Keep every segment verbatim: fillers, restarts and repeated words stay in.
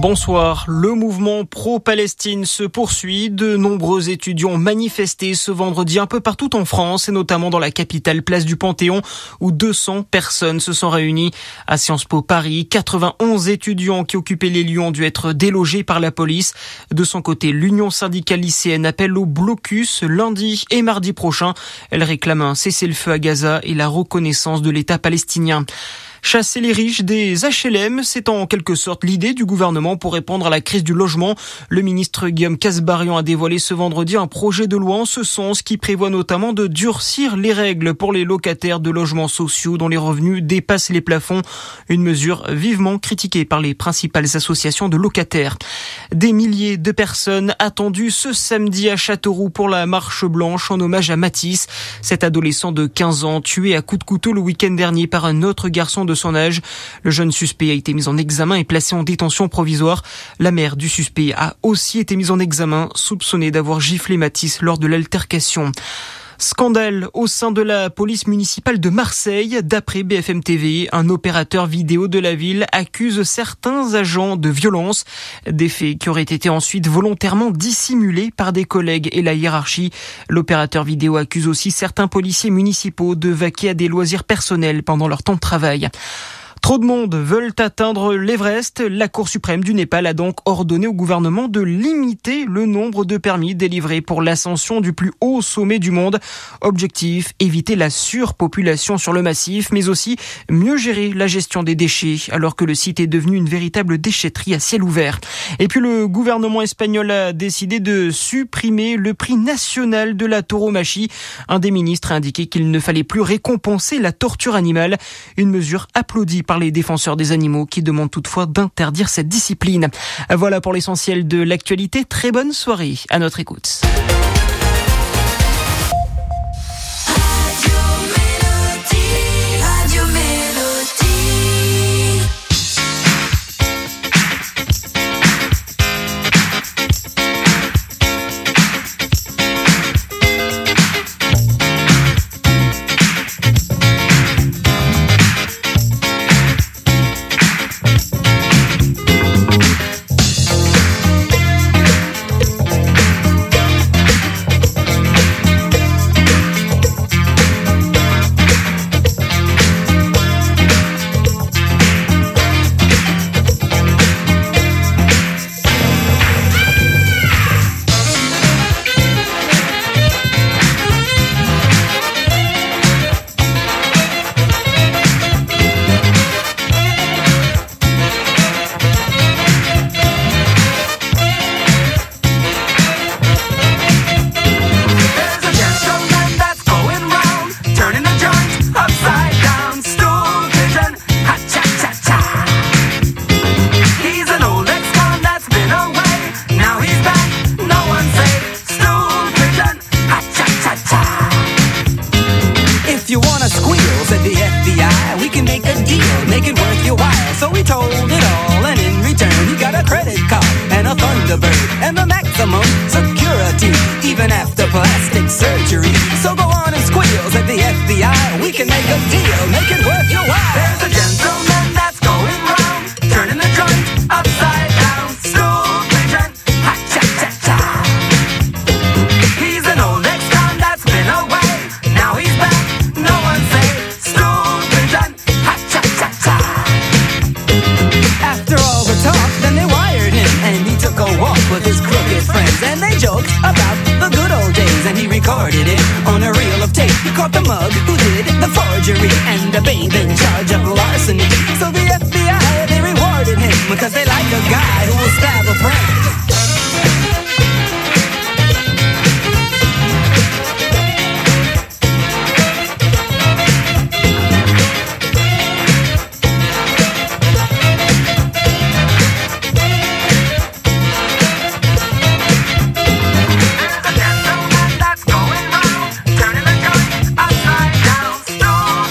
Bonsoir. Le mouvement pro-Palestine se poursuit. De nombreux étudiants ont manifesté ce vendredi un peu partout en France et notamment dans la capitale, place du Panthéon, où deux cents personnes se sont réunies. À Sciences Po Paris, quatre-vingt-onze étudiants qui occupaient les lieux ont dû être délogés par la police. De son côté, l'Union syndicale lycéenne appelle au blocus lundi et mardi prochain. Elle réclame un cessez-le-feu à Gaza et la reconnaissance de l'État palestinien. Chasser les riches des H L M, c'est en quelque sorte l'idée du gouvernement pour répondre à la crise du logement. Le ministre Guillaume Kasbarian a dévoilé ce vendredi un projet de loi en ce sens qui prévoit notamment de durcir les règles pour les locataires de logements sociaux dont les revenus dépassent les plafonds. Une mesure vivement critiquée par les principales associations de locataires. Des milliers de personnes attendues ce samedi à Châteauroux pour la marche blanche en hommage à Matisse, cet adolescent de quinze ans tué à coups de couteau le week-end dernier par un autre garçon de son âge. Le jeune suspect a été mis en examen et placé en détention provisoire. La mère du suspect a aussi été mise en examen, soupçonnée d'avoir giflé Matisse lors de l'altercation. Scandale au sein de la police municipale de Marseille. D'après B F M T V, un opérateur vidéo de la ville accuse certains agents de violence. Des faits qui auraient été ensuite volontairement dissimulés par des collègues et la hiérarchie. L'opérateur vidéo accuse aussi certains policiers municipaux de vaquer à des loisirs personnels pendant leur temps de travail. Trop de monde veulent atteindre l'Everest. La Cour suprême du Népal a donc ordonné au gouvernement de limiter le nombre de permis délivrés pour l'ascension du plus haut sommet du monde. Objectif, éviter la surpopulation sur le massif, mais aussi mieux gérer la gestion des déchets, alors que le site est devenu une véritable déchetterie à ciel ouvert. Et puis le gouvernement espagnol a décidé de supprimer le prix national de la tauromachie. Un des ministres a indiqué qu'il ne fallait plus récompenser la torture animale, une mesure applaudie par les défenseurs des animaux qui demandent toutefois d'interdire cette discipline. Voilà pour l'essentiel de l'actualité. Très bonne soirée à notre écoute.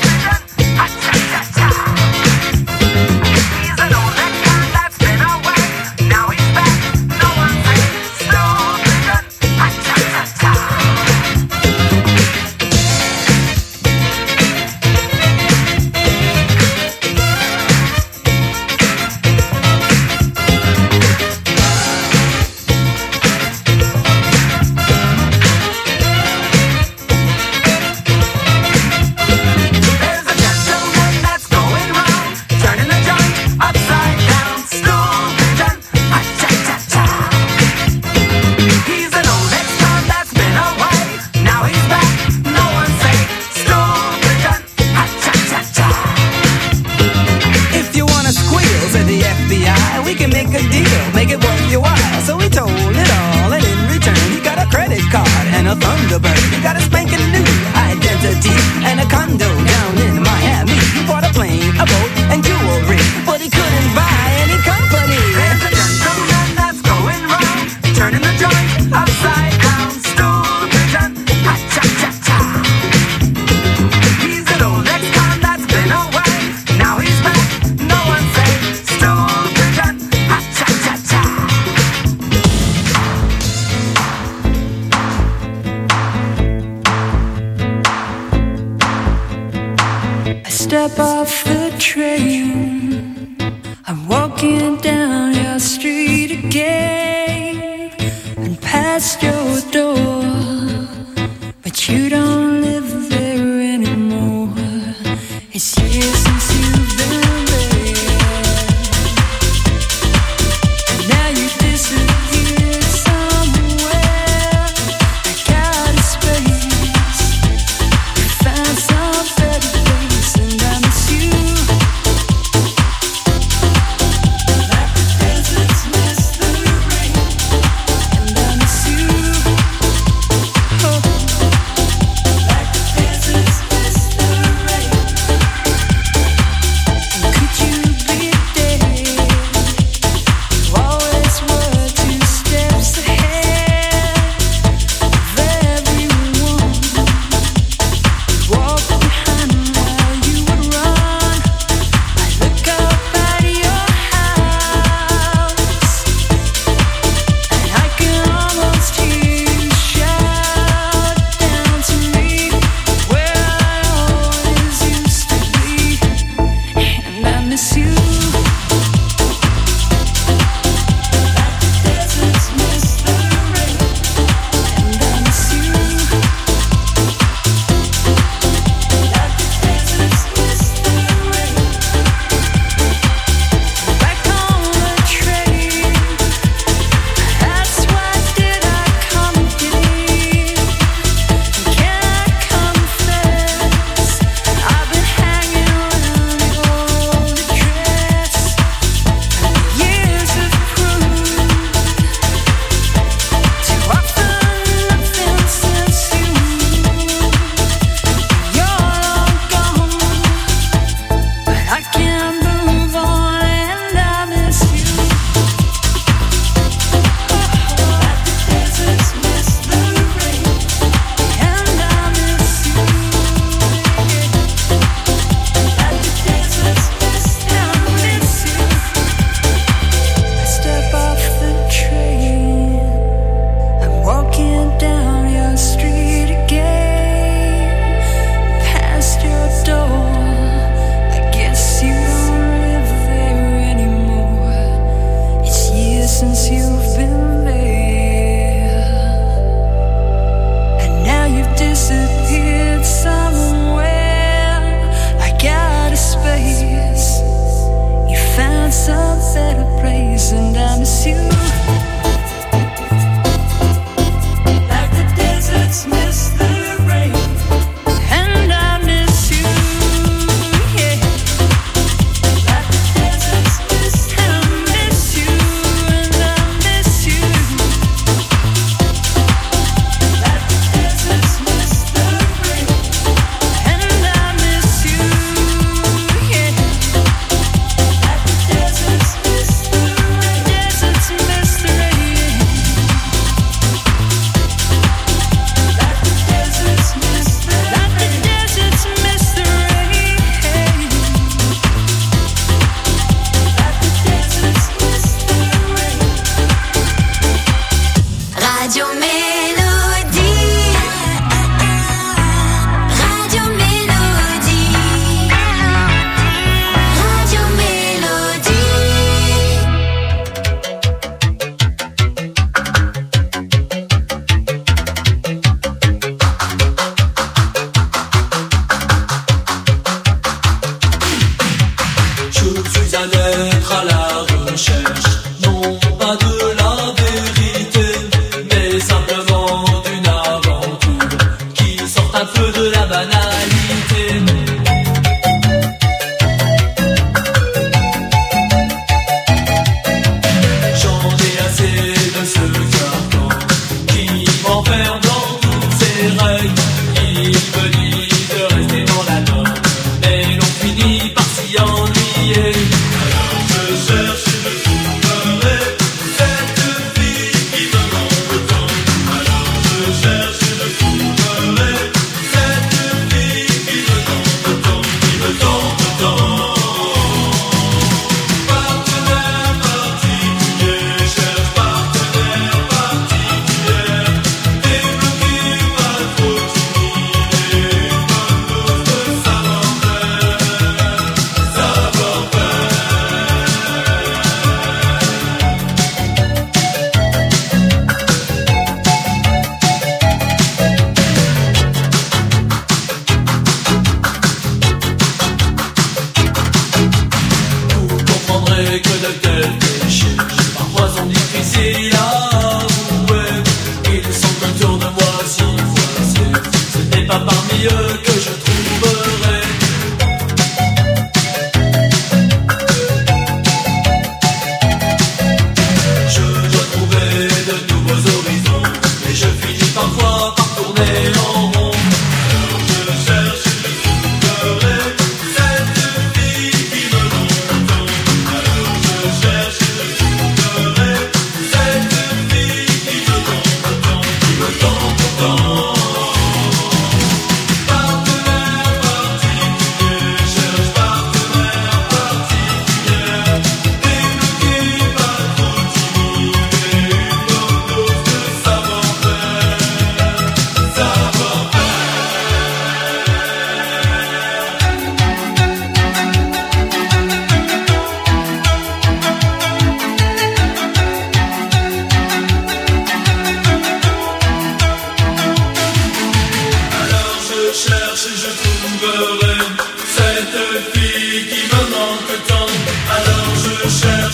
Away. step off the train, I'm walking down your street again and past your door, but you don't live there anymore. It's years since you've been there, and now you disappeared somewhere. I got a space, you found some better place, and I miss you like the deserts miss the rain, and I miss you, oh, like the deserts miss the rain.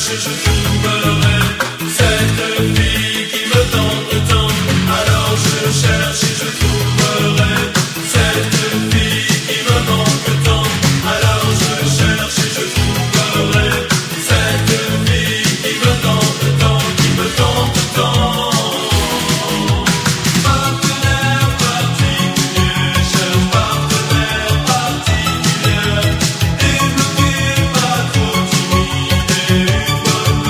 Partenaire particulier, cherche partenaire particulier, débloqué, pas trop timide et une bonne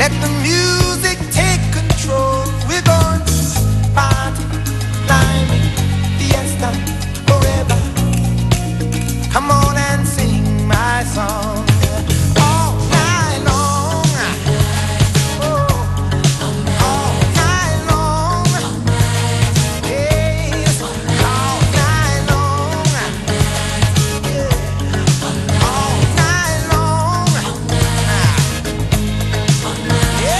Let the music take control. We're going to party, climbing, fiesta, forever. Come on and sing my song. Yeah.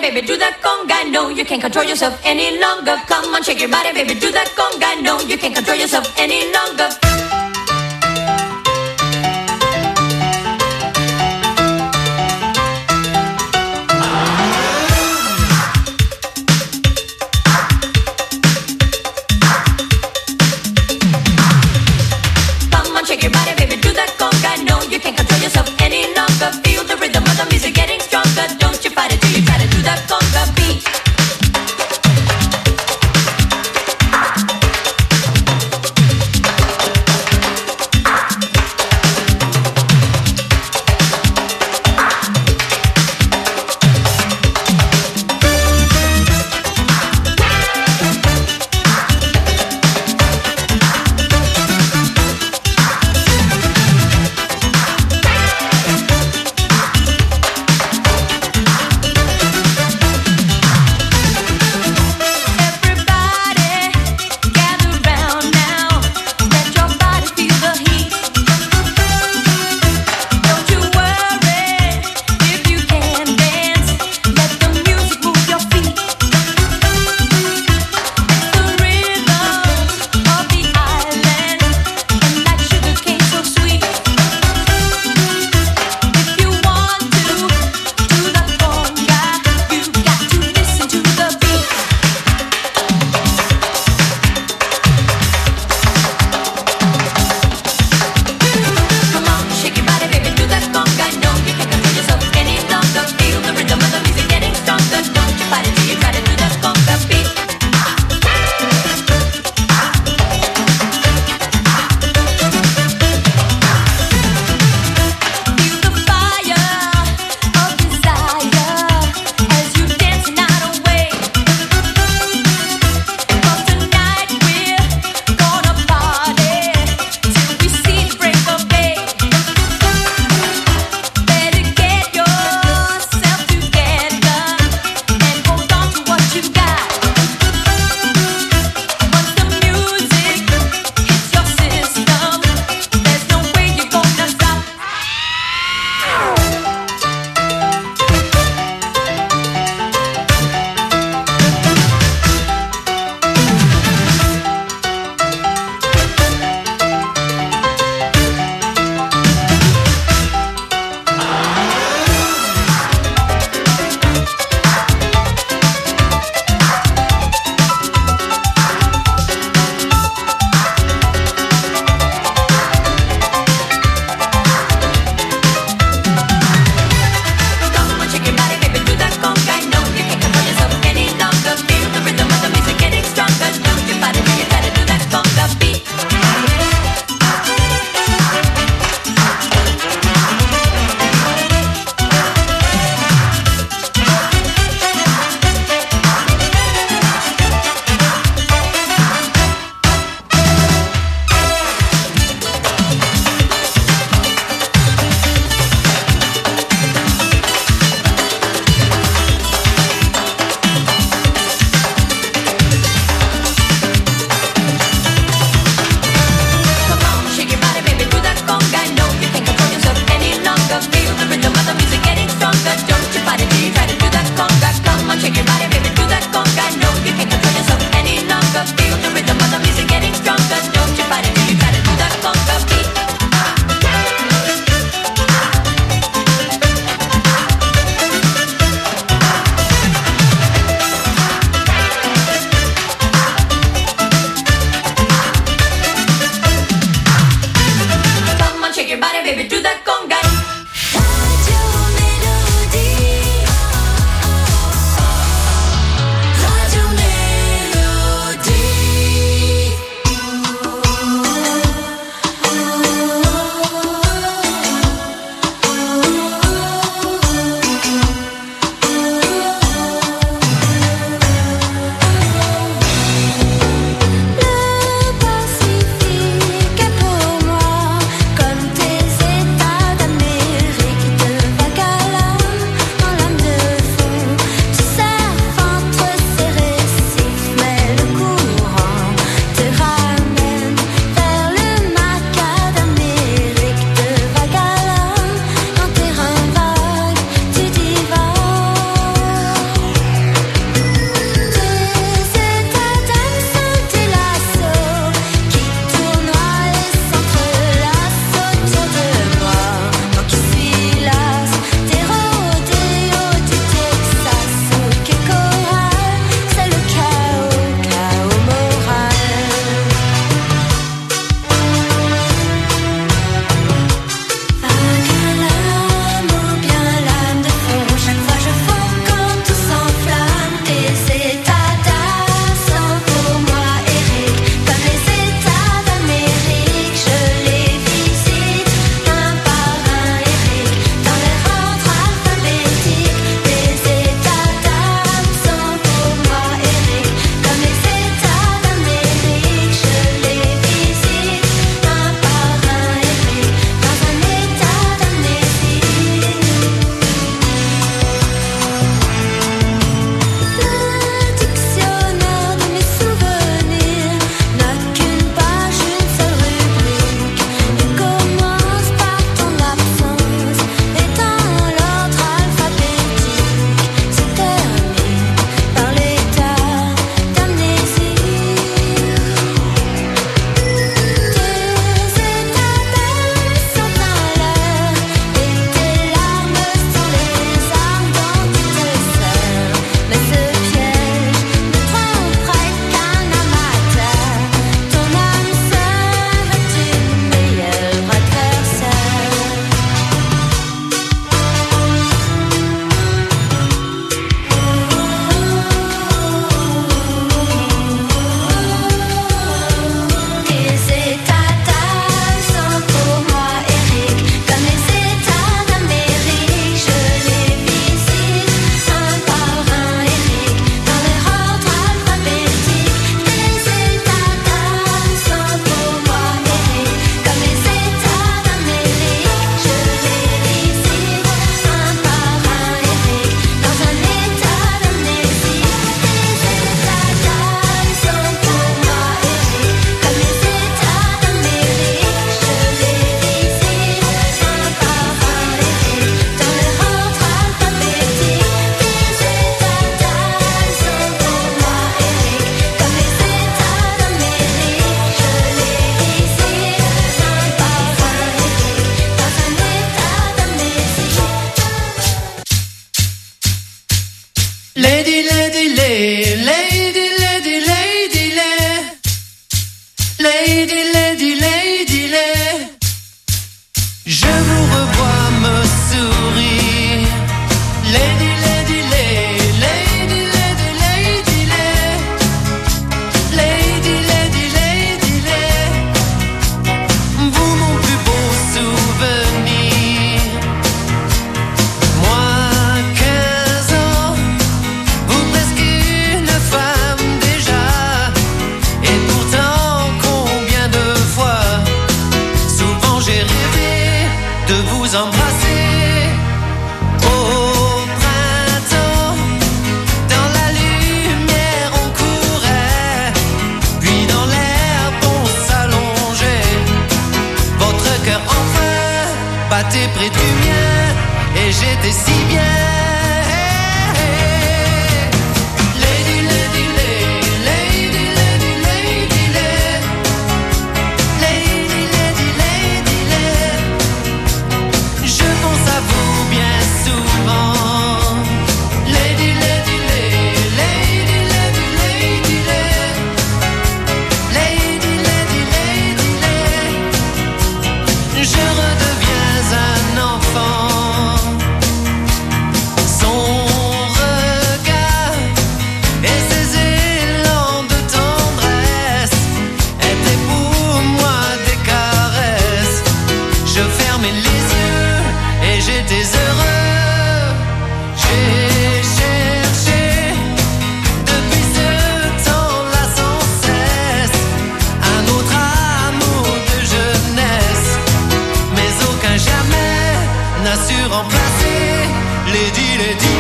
baby, do that conga. No, you can't control yourself any longer. Come on, shake your body, baby, do that conga. No, you can't control yourself any longer. Come on, shake your body, baby, do that conga. No, you can't control yourself any longer. Feel the rhythm of the music getting stronger. Don't you fight it till you try to do that conga beat. Lady, lady, lady, lady. Je vous revois me sourire. Lady, lady, lady, lady, lady, lady, lady. Lady, lady, lady, lady. Vous, mon plus beau souvenir. Moi, quinze ans, vous presque une femme déjà. Et pourtant, combien de fois, souvent j'ai rêvé de vous embrasser. Au printemps, dans la lumière on courait, puis dans l'herbe on s'allongeait. Votre cœur enfin battait près du mien, et j'étais si bien. Lady, lady, lady, lady, lady, lady, lady. Lady, lady, lady, lady. Je pense à vous bien souvent. Lady, lady, lady, lady, lady, lady, lady. Lady, lady, lady, lady. Je redeviens un enfant. Son regard et ses élans de tendresse étaient pour moi des caresses. Je fermais les yeux et j'étais heureux. J'ai cherché depuis ce temps-là sans cesse un autre amour de jeunesse, mais aucun jamais n'a su remplacer Lady, Lady,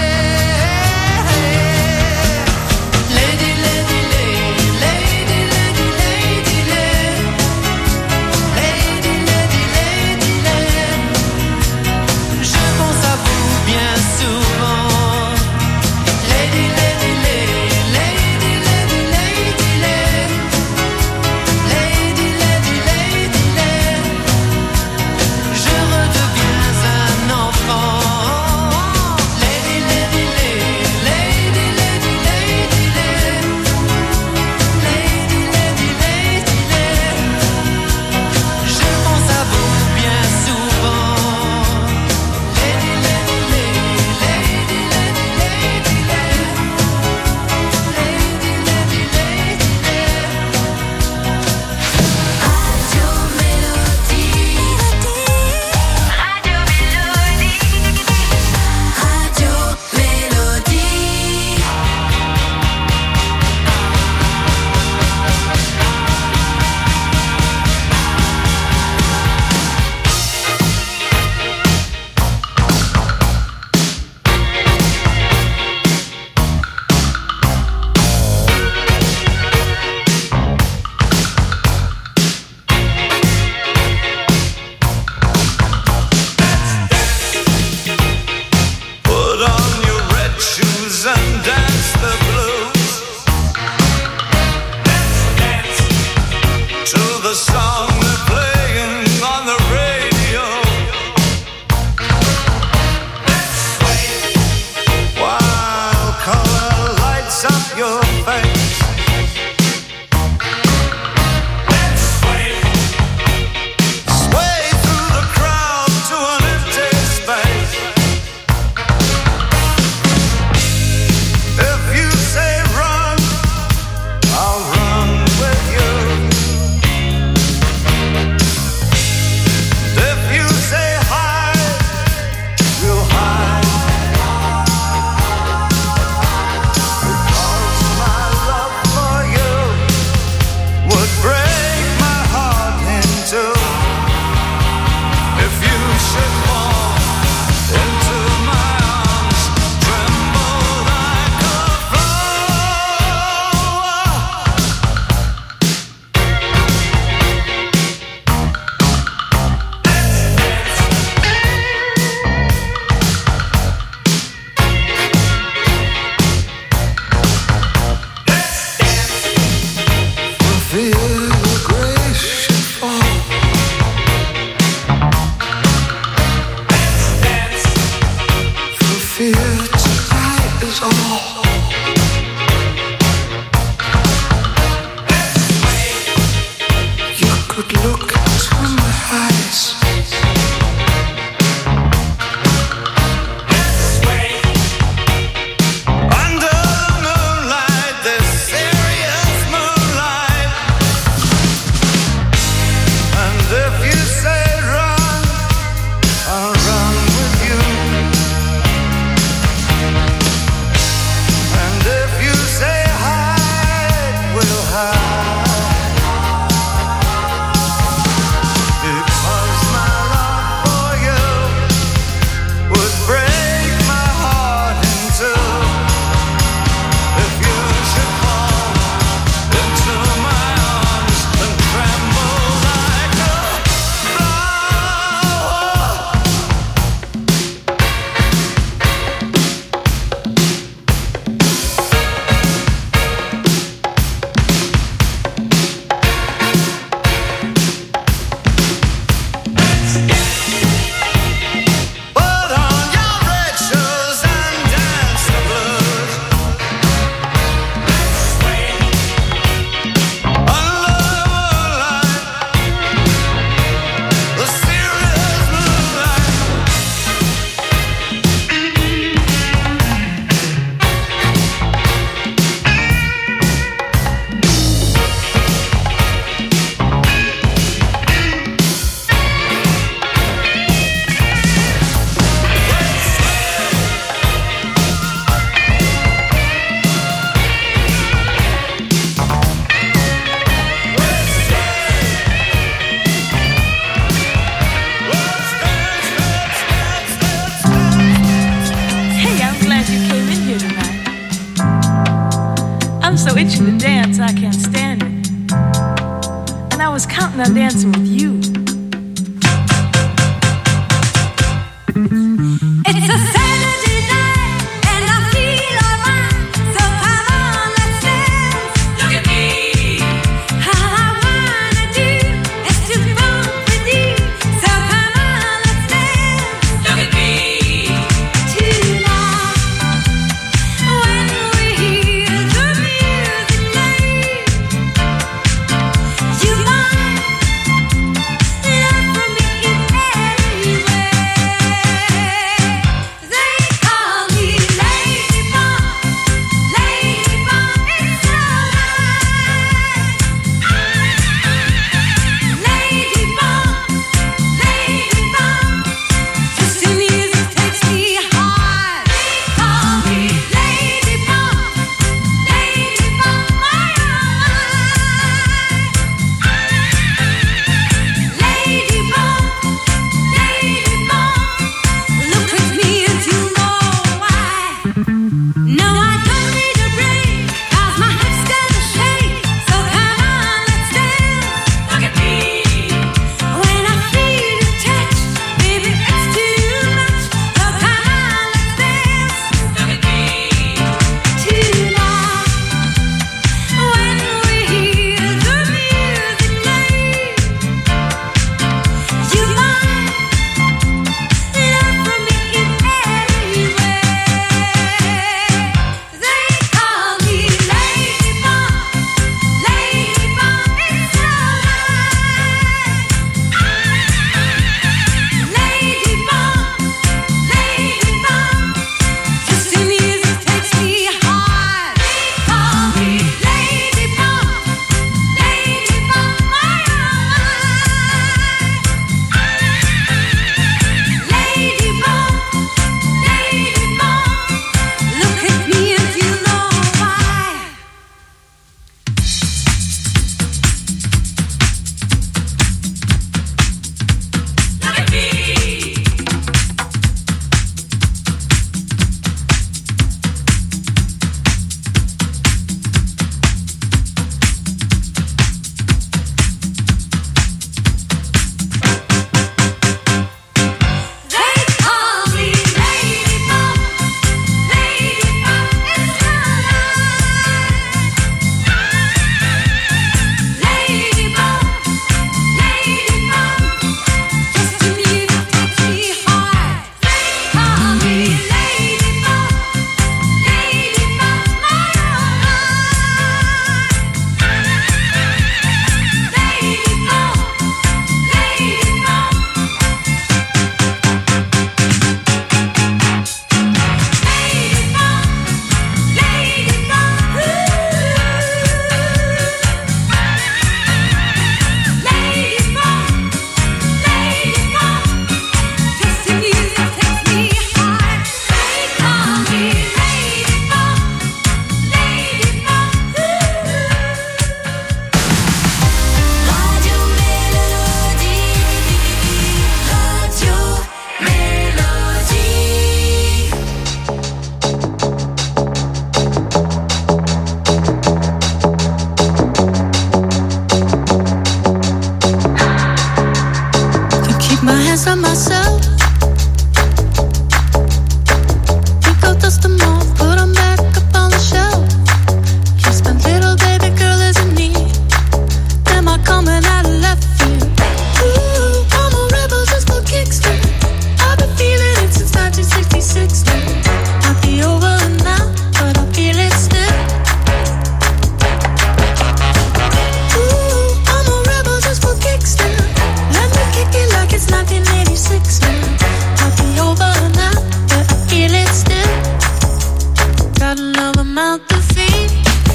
Lady. Lady, Lady, Lady, Lady, Lady, Lady, Lady. Lady, Lady, Lady, Lady. Je pense à vous bien souvent. Lady, Lady, Lady, Lady, Lady, Lady, Lady. Lady, Lady, Lady, Lady. Je redeviens un enfant. Lady, Lady, Lady, Lady, Lady, Lady, Lady. Lady, Lady, Lady, Lady. Je pense à vous bien souvent. Lady, Lady, Lady, Lady, Lady, Lady, Lady. Lady, Lady, Lady, Lady. Radio Mélodie. Radio Mélodie. Radio Mélodie. Put on your red shoes and dance the blues. Dance, dance to the song they're playing on the radio. Sway while color lights up your face. Sway through the crowd to an empty space. If you say run, I'll run with you. If you say hide, we'll hide. Because my love for you would break my heart in two. If you should fall into my arms, tremble like a flower. Feel the grace should fall. For fear tonight is all. could look into my eyes. Under the moonlight, this serious moonlight. And if you say run, I'll run with you. And if you say hide, we'll hide. Because my love for you would break my heart in two. If you should fall into my arms and tremble like a flower. Put on your red shoes and dance the blues. Under the moonlight, the serious moonlight. Hey, I'm glad you came in here tonight. I'm so itching to dance, I can't stand it. And I was counting on dancing with you. It's a Saturday night and I feel alright. So come on, let's dance. Look at me. All I wanna do is to bump with you. So come on, let's dance. Look at me. Tonight, when we hear the music play, you might pieces of myself. We go dust them off, put them back up on the shelf. Just a little baby girl is in need. Am I coming out of left field? Ooh, I'm a rebel just for kicks now. I've been feeling it since nineteen sixty-six now. Might be over now, but I feel it still. Ooh, I'm a rebel just for kicks now. Let me kick it like it's nineteen eighty-six now. Might be over now, but I feel it still. Got another mouth to feed.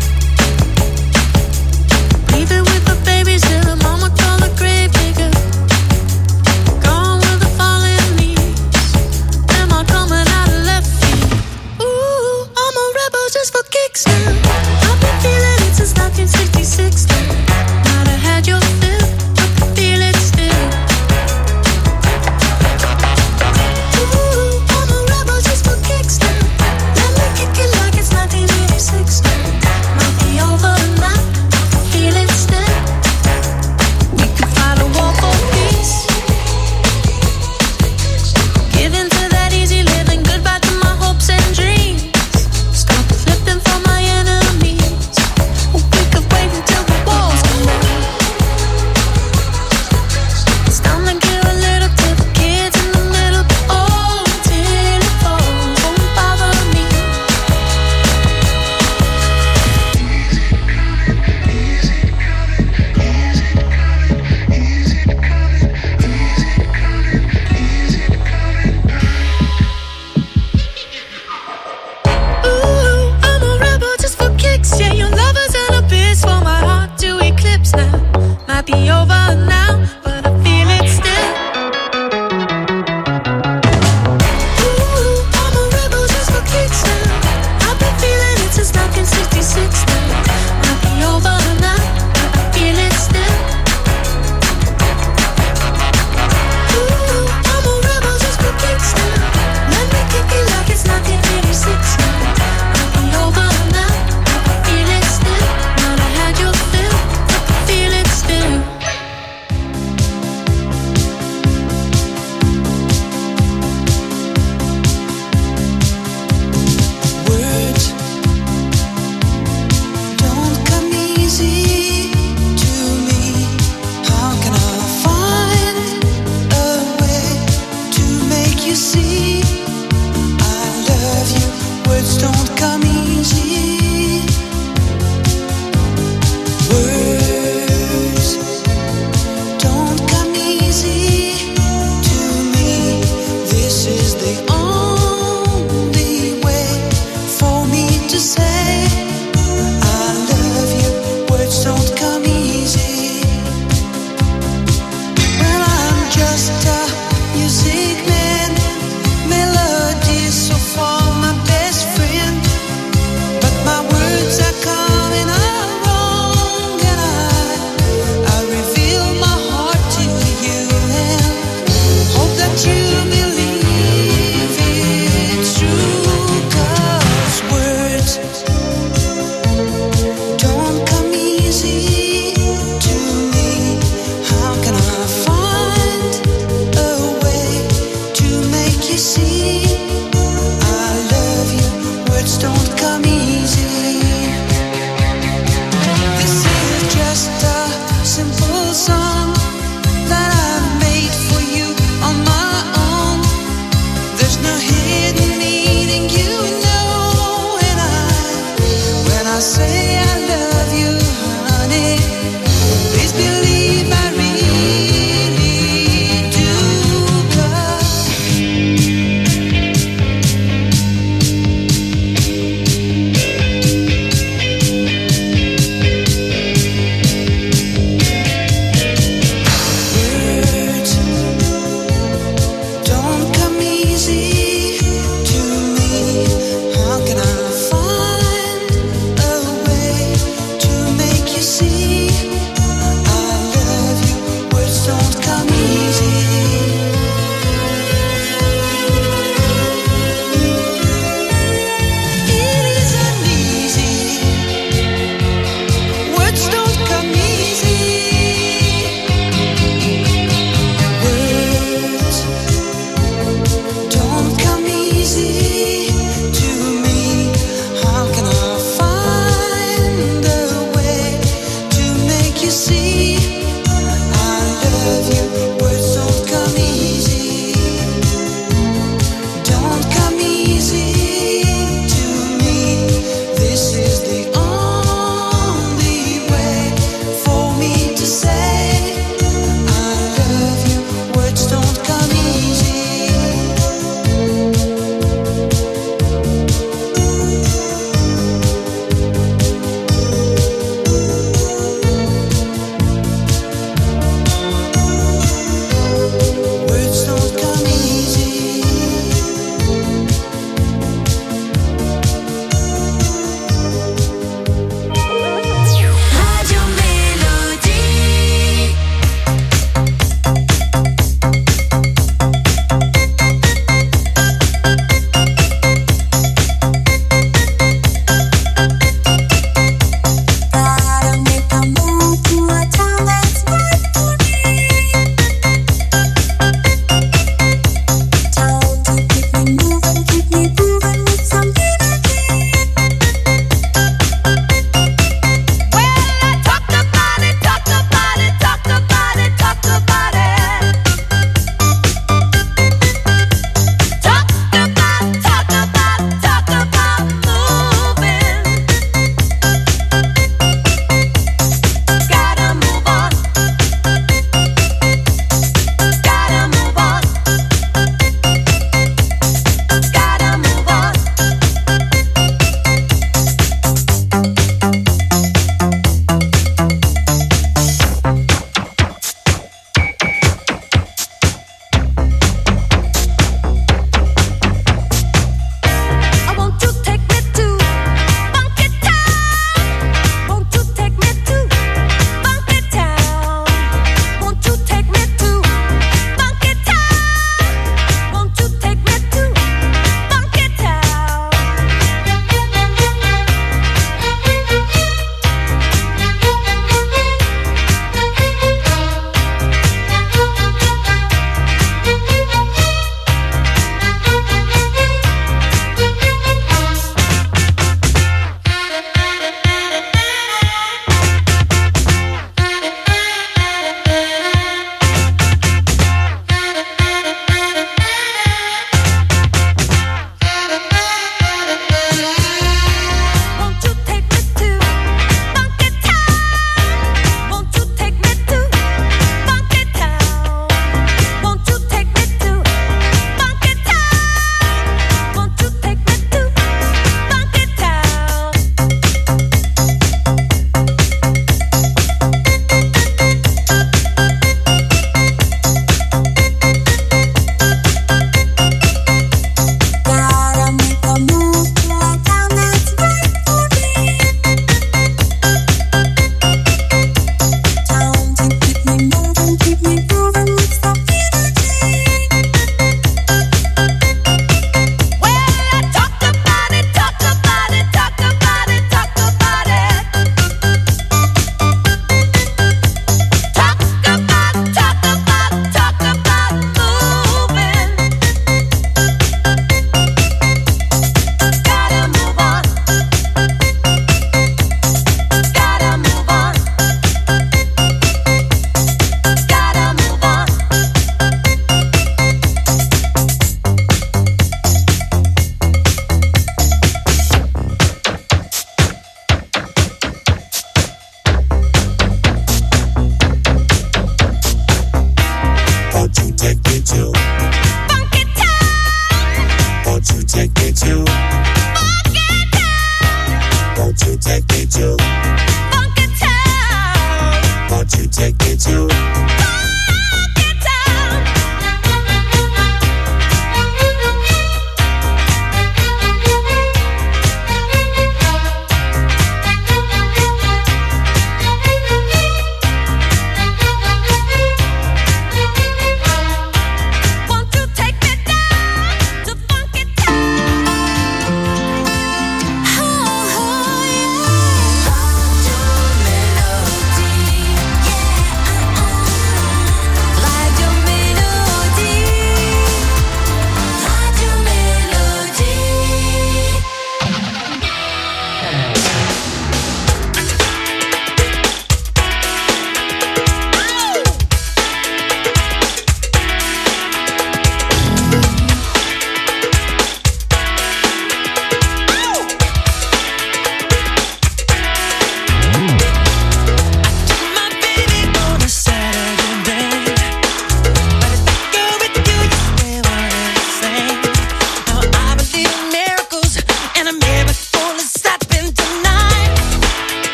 Leave it with the babies till the mama call the grave digger. Gone with the fallen leaves. Am I coming out of left field? Ooh, I'm a rebel just for kicks now. I've been feeling it since nineteen sixty-six now. Might have had your fill, but I feel it still. Ooh, I'm a rebel just for kicks now. Let me kick it like it's nineteen eighty-six now. Might be over now, I feel it still. We could fight a war for peace. Give in to that easy living, goodbye to my hopes and dreams. Stop flipping for my enemies. We could wait until the walls come down. It's time to give a little to the kids in the middle. Oh, till it falls, won't bother me. Ooh, I'm a rebel just for kicks. Yeah, your lovers and a bitch for my heart to eclipse now. Might be over now, but I feel it still. Ooh, I'm a rebel just for kicks now. I've been feeling it since nineteen sixty-six now. Might be over now, but I feel it still. Ooh, I'm a rebel just for kicks now. Let me kick it like it's nineteen eighty-six now. Might be over now, but I feel it still. Might have had your fill, but I feel it still. Words don't come easy to me. How can I find a way to make you see I love you? Words don't come easy. Words don't come easy to me. This is the only way for me to say I love you. Words don't come easy. Well, I'm just a music man. Melodies so far my best friend. But my words are coming out wrong, and I I reveal my heart to you and hope that you believe it's true. 'Cause words don't come easy to me. How can I find a way to make you see I love you? Words don't come easy. This is just a simple song that I made for you on my own. There's no hidden meaning, you know. And I, when I say I love you, honey, please believe I really do. 'Cause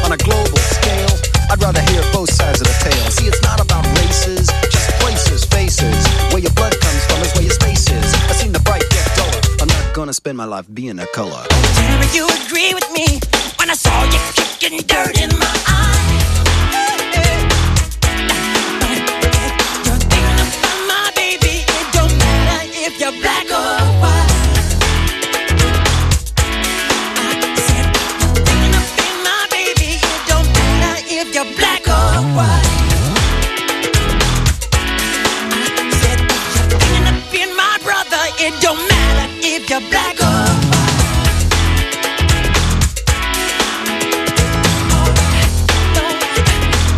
on a global scale, I'd rather hear both sides of the tale. See, it's not about races, just places, faces. Where your blood comes from is where your space is. I've seen the bright get duller. I'm not gonna spend my life being a color. Tell me you agree with me when I saw you kicking dirt in my eye. You're thinking about my baby. It don't matter if you're black or white. I said you're thinking about my baby. It don't matter if you're black or white.